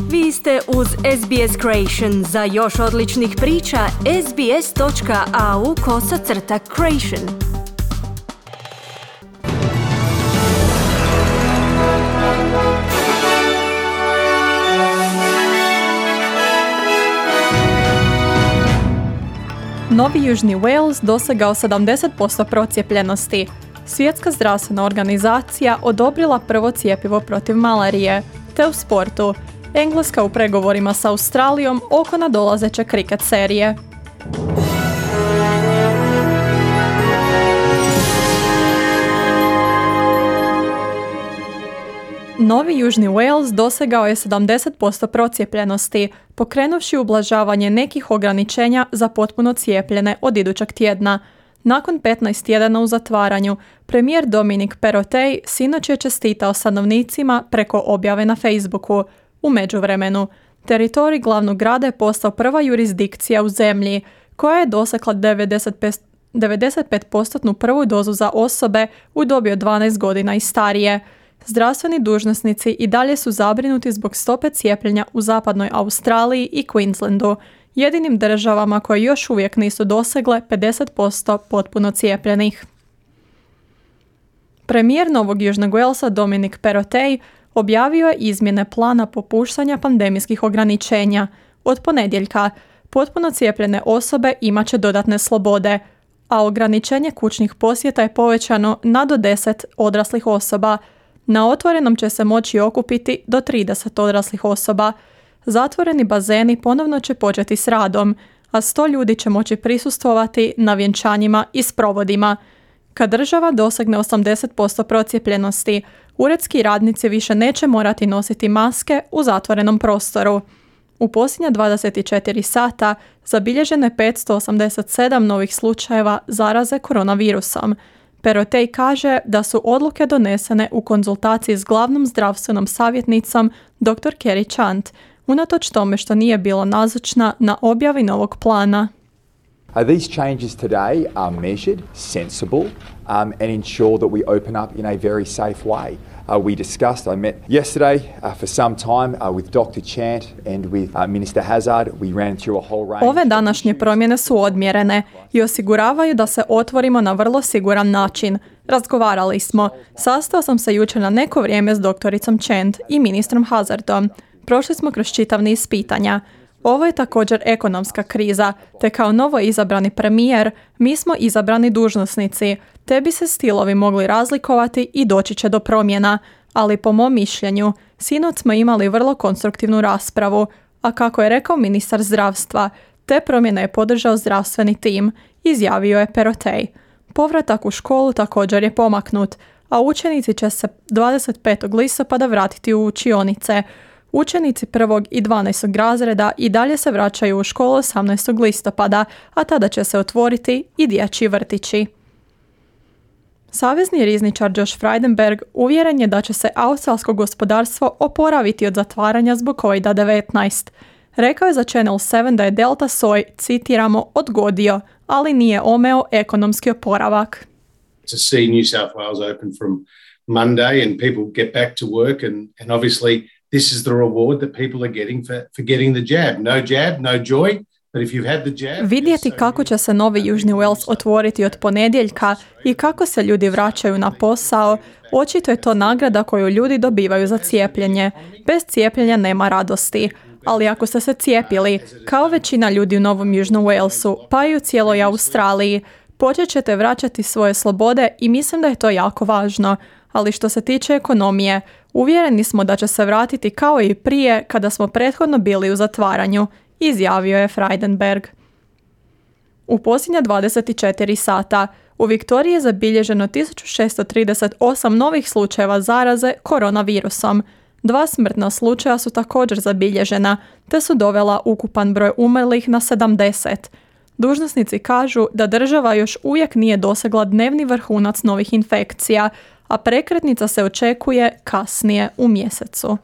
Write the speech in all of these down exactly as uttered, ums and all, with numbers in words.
Vi ste uz S B S Creation. Za još odličnih priča, sbs.au kosacrta creation. Novi Južni Wales dosegao sedamdeset posto procijepljenosti. Svjetska zdravstvena organizacija odobrila prvo cjepivo protiv malarije. Te u sportu, Engleska u pregovorima sa Australijom oko nadolazeće kriket serije. Novi Južni Wales dosegao je sedamdeset posto procijepljenosti, pokrenuvši ublažavanje nekih ograničenja za potpuno cijepljene od idućeg tjedna. Nakon petnaest tjedana u zatvaranju, premijer Dominic Perrottet sinoć je čestitao stanovnicima preko objave na Facebooku. U međuvremenu, teritorij glavnog grada je postao prva jurisdikcija u zemlji, koja je dosegla devedeset pet posto prvu dozu za osobe u dobi od dvanaest godina i starije. Zdravstveni dužnosnici i dalje su zabrinuti zbog stope cijepljenja u zapadnoj Australiji i Queenslandu, jedinim državama koje još uvijek nisu dosegle pedeset posto potpuno cijepljenih. Premijer Novog Južnog Walesa Dominic Perrottet objavio je izmjene plana popuštanja pandemijskih ograničenja. Od ponedjeljka potpuno cijepljene osobe imat će dodatne slobode, a ograničenje kućnih posjeta je povećano na do deset odraslih osoba. Na otvorenom će se moći okupiti do trideset odraslih osoba. Zatvoreni bazeni ponovno će početi s radom, a sto ljudi će moći prisustvovati na vjenčanjima i sprovodima. Kad država dosegne osamdeset posto procijepljenosti, uredski radnici više neće morati nositi maske u zatvorenom prostoru. U posljednja dvadeset četiri sata zabilježeno je petsto osamdeset sedam novih slučajeva zaraze koronavirusom. Perrottet kaže da su odluke donesene u konzultaciji s glavnom zdravstvenom savjetnicom doktor Kerry Chant, unatoč tome što nije bila nazočna na objavi novog plana. Uh, these changes today are measured, sensible, um, and ensure that we open up in a very safe way. Uh, we discussed, I met yesterday uh, for some time uh, with doctor Chant and with uh, Minister Hazard. We ran through a whole range. Ove današnje promjene su odmjerene i osiguravaju da se otvorimo na vrlo siguran način. Razgovarali smo. Sastao sam se jučer na neko vrijeme s doktoricom Chant i ministrom Hazardom. Prošli smo kroz čitav niz pitanja. Ovo je također ekonomska kriza, te kao novo izabrani premijer, mi smo izabrani dužnosnici, te bi se stilovi mogli razlikovati i doći će do promjena, ali po mom mišljenju, sinoć smo imali vrlo konstruktivnu raspravu, a kako je rekao ministar zdravstva, te promjene je podržao zdravstveni tim, izjavio je Perrottet. Povratak u školu također je pomaknut, a učenici će se dvadeset petog listopada vratiti u učionice. Učenici prvog i dvanaestog razreda i dalje se vraćaju u školu osamnaestog listopada, a tada će se otvoriti i dječji vrtići. Savezni rizničar Josh Frydenberg uvjeren je da će se australsko gospodarstvo oporaviti od zatvaranja zbog kovid devetnaest. Rekao je za Channel sedam da je Delta soj, citiramo, odgodio, ali nije omeo ekonomski oporavak. To see New South Wales open from Monday and people get back to work and, and obviously this is the reward that people are getting for, for getting the jab. No jab, no joy. But if you've had the jab, vidjeti kako će se Novi Južni Wales otvoriti od ponedjeljka i kako se ljudi vraćaju na posao, očito je to nagrada koju ljudi dobivaju za cijepljenje. Bez cijepljenja nema radosti. Ali ako ste se cijepili, kao većina ljudi u Novom Južnom Walesu, pa i u cijeloj Australiji, počet ćete vraćati svoje slobode i mislim da je to jako važno. Ali što se tiče ekonomije, uvjereni smo da će se vratiti kao i prije kada smo prethodno bili u zatvaranju, izjavio je Frydenberg. U posljednja dvadeset četiri sata u Viktoriji je zabilježeno tisuću šesto trideset osam novih slučajeva zaraze koronavirusom. Dva smrtna slučaja su također zabilježena, te su dovela ukupan broj umrlih na sedamdeset. Dužnosnici kažu da država još uvijek nije dosegla dnevni vrhunac novih infekcija, a prekretnica se očekuje kasnije u mjesecu.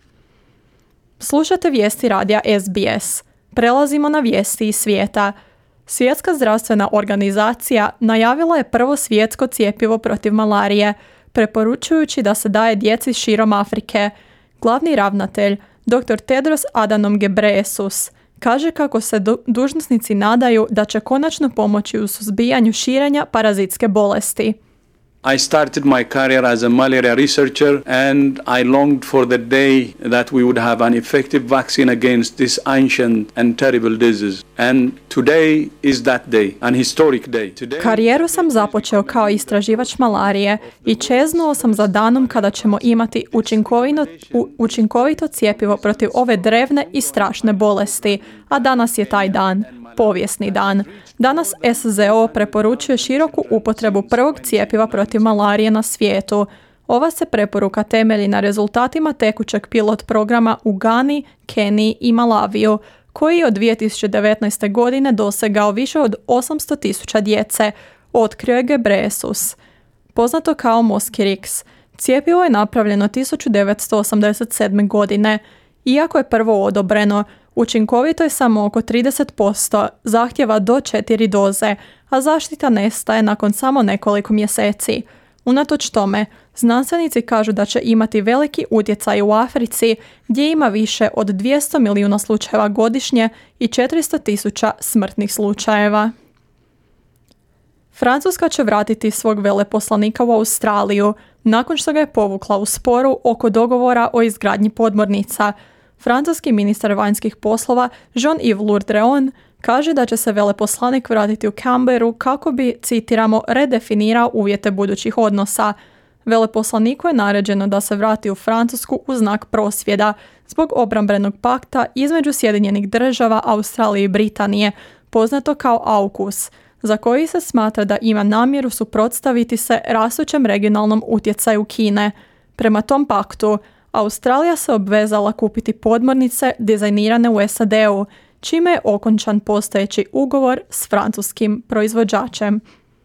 Slušate vijesti radija S B S. Prelazimo na vijesti iz svijeta. Svjetska zdravstvena organizacija najavila je prvo svjetsko cjepivo protiv malarije, preporučujući da se daje djeci širom Afrike. Glavni ravnatelj doktor Tedros Adhanom Ghebreyesus kaže kako se du- dužnosnici nadaju da će konačno pomoći u suzbijanju širenja parazitske bolesti. I started my career as a malaria researcher and I longed for the day that we would have an effective vaccine against this ancient and terrible disease. And today is that day, an historic day. Today... Karijeru sam započeo kao istraživač malarije i čeznuo sam za danom kada ćemo imati učinkovito, u, učinkovito cjepivo protiv ove drevne i strašne bolesti, a danas je taj dan. Povijesni dan. Danas S Z O preporučuje široku upotrebu prvog cjepiva protiv malarije na svijetu. Ova se preporuka temelji na rezultatima tekućeg pilot programa u Gani, Keniji i Malaviju, koji je od dvije tisuće devetnaeste. godine dosegao više od osamsto tisuća djece, otkrio je Ghebreyesus. Poznato kao Mosquirix. Cjepivo je napravljeno tisuću devetsto osamdeset sedme. godine. Iako je prvo odobreno, učinkovito je samo oko trideset posto, zahtjeva do četiri doze, a zaštita nestaje nakon samo nekoliko mjeseci. Unatoč tome, znanstvenici kažu da će imati veliki utjecaj u Africi, gdje ima više od dvjesto milijuna slučajeva godišnje i četiristo tisuća smrtnih slučajeva. Francuska će vratiti svog veleposlanika u Australiju, nakon što ga je povukla u sporu oko dogovora o izgradnji podmornica. Francuski ministar vanjskih poslova Jean-Yves Le Drian kaže da će se veleposlanik vratiti u Canberru kako bi, citiramo, redefinirao uvjete budućih odnosa. Veleposlaniku je naređeno da se vrati u Francusku u znak prosvjeda zbog obrambenog pakta između Sjedinjenih država, Australije i Britanije, poznato kao AUKUS, za koji se smatra da ima namjeru suprotstaviti se rastućem regionalnom utjecaju Kine. Prema tom paktu, Australija se obvezala kupiti podmornice dizajnirane u S A D-u, čime je okončan postojeći ugovor s francuskim proizvođačem.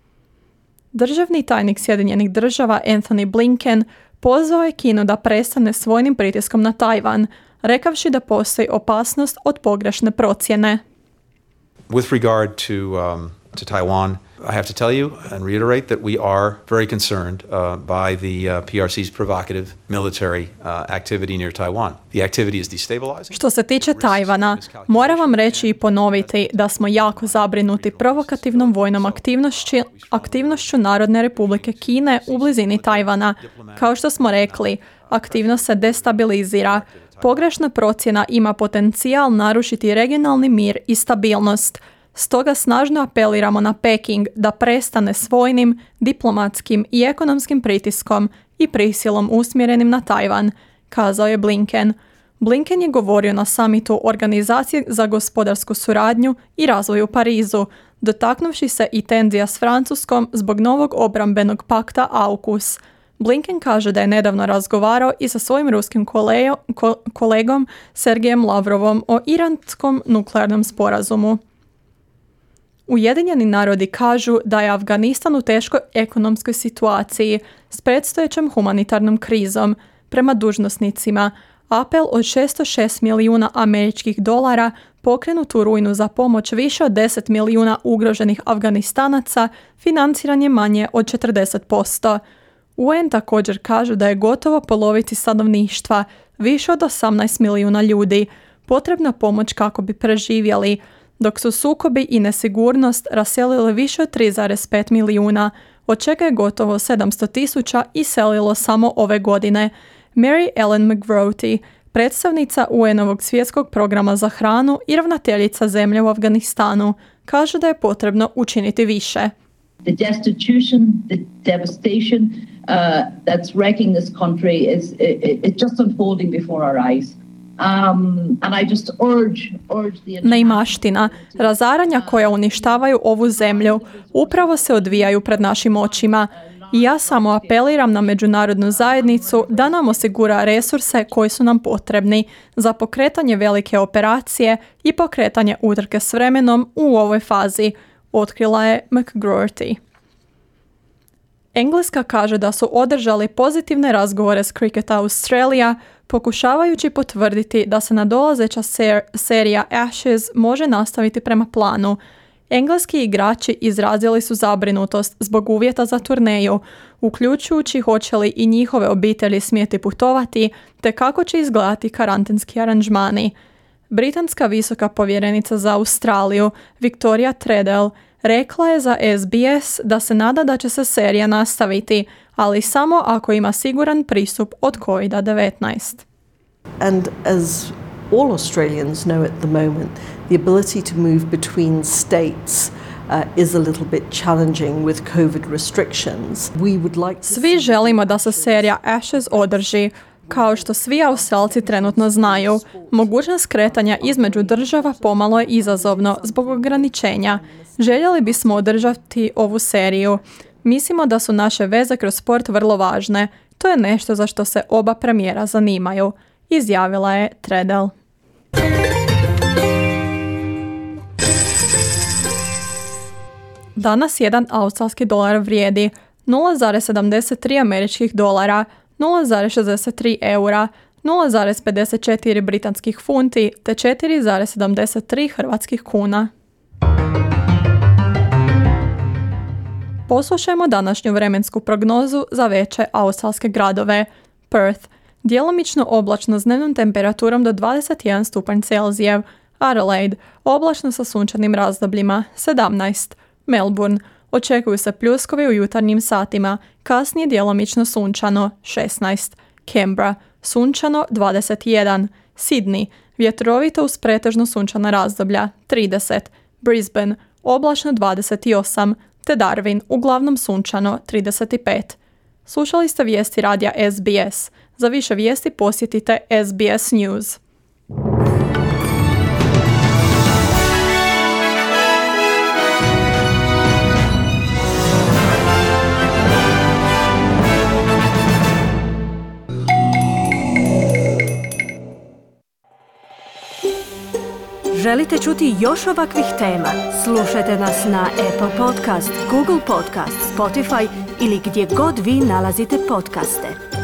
Državni tajnik Sjedinjenih država Antony Blinken pozvao je Kinu da prestane s vojnim pritiskom na Tajvan, rekavši da postoji opasnost od pogrešne procjene. With regard to um, to Taiwan, I have to tell you and reiterate that we are very concerned uh, by the uh, P R C's provocative military uh, activity near Taiwan. The activity is destabilizing. Što se tiče Tajvana, moram vam reći i ponoviti da smo jako zabrinuti provokativnom vojnom aktivnošću, aktivnošću Narodne Republike Kine u blizini Tajvana. Kao što smo rekli, aktivnost se destabilizira. Pogrešna procjena ima potencijal narušiti regionalni mir i stabilnost. Stoga snažno apeliramo na Peking da prestane s vojnim, diplomatskim i ekonomskim pritiskom i prisilom usmjerenim na Tajvan, kazao je Blinken. Blinken je govorio na samitu Organizacije za gospodarsku suradnju i razvoj u Parizu, dotaknuvši se i tenzija s Francuskom zbog novog obrambenog pakta AUKUS. Blinken kaže da je nedavno razgovarao i sa svojim ruskim kolejo, ko, kolegom Sergejem Lavrovom o iranskom nuklearnom sporazumu. Ujedinjeni narodi kažu da je Afganistan u teškoj ekonomskoj situaciji s predstojećom humanitarnom krizom. Prema dužnosnicima, apel od šesto šest milijuna američkih dolara pokrenut u rujnu za pomoć više od deset milijuna ugroženih Afganistanaca financiran je manje od četrdeset posto. U N također kažu da je gotovo polovici stanovništva, više od osamnaest milijuna ljudi, potrebna pomoć kako bi preživjeli, dok su sukobi i nesigurnost raselili više od tri zarez pet milijuna, od čega je gotovo sedamsto tisuća iselilo samo ove godine. Mary Ellen McGrothy, predstavnica U N-ovog svjetskog programa za hranu i ravnateljica zemlje u Afganistanu, kaže da je potrebno učiniti više. The destitution, the devastation uh, that's wrecking this country is it, it's just unfolding before our eyes. Um, and I just urge, urge the Neimaština, razaranja koja uništavaju ovu zemlju upravo se odvijaju pred našim očima. I ja samo apeliram na međunarodnu zajednicu da nam osigura resurse koji su nam potrebni za pokretanje velike operacije i pokretanje utrke s vremenom u ovoj fazi, otkrila je McGrorty. Engleska kaže da su održali pozitivne razgovore s Cricket Australia, pokušavajući potvrditi da se nadolazeća ser- serija Ashes može nastaviti prema planu. Engleski igrači izrazili su zabrinutost zbog uvjeta za turneju, uključujući hoće li i njihove obitelji smjeti putovati, te kako će izgledati karantenski aranžmani. Britanska visoka povjerenica za Australiju, Victoria Treadell, rekla je za S B S da se nada da će se serija nastaviti, ali samo ako ima siguran pristup od covid devetnaest. And as all Australians know at the moment, the ability to move between states uh, is a little bit challenging with COVID restrictions. We would like to Svi želimo da se serija Ashes održi. Kao što svi Australci trenutno znaju, mogućnost kretanja između država pomalo je izazovno zbog ograničenja. Željeli bismo održati ovu seriju. Mislimo da su naše veze kroz sport vrlo važne. To je nešto za što se oba premijera zanimaju, izjavila je Treadell. Danas jedan australski dolar vrijedi nula zarez sedamdeset tri američkih dolara, nula zarez šezdeset tri eura, nula zarez pedeset četiri britanskih funti te četiri zarez sedamdeset tri hrvatskih kuna. Poslušajmo današnju vremensku prognozu za veće australske gradove. Perth, djelomično oblačno s dnevnom temperaturom do dvadeset jedan stupanj Celzijev. Adelaide, oblačno sa sunčanim razdobljima, sedamnaest. Melbourne, očekuju se pljuskovi u jutarnjim satima, kasnije djelomično sunčano, šesnaest. Canberra, sunčano, dvadeset jedan. Sydney, vjetrovito uz pretežno sunčana razdoblja, trideset. Brisbane, oblačno dvadeset osam. Te Darwin, uglavnom sunčano, trideset pet. Slušali ste vijesti radija S B S. Za više vijesti posjetite S B S News. Želite čuti još ovakvih tema? Slušajte nas na Apple Podcast, Google Podcast, Spotify ili gdje god vi nalazite podcaste.